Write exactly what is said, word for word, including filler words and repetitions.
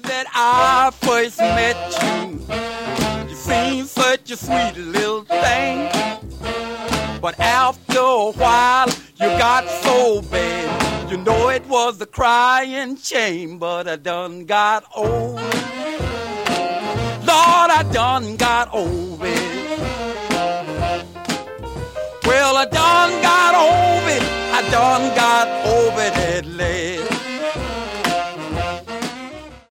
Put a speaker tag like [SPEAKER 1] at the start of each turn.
[SPEAKER 1] that I first met you, you seemed such a sweet little thing. But after a while, you got so bad. You know it was the crying shame, but I done got old. Lord, I done got old, baby. Well, I done got old, baby. I done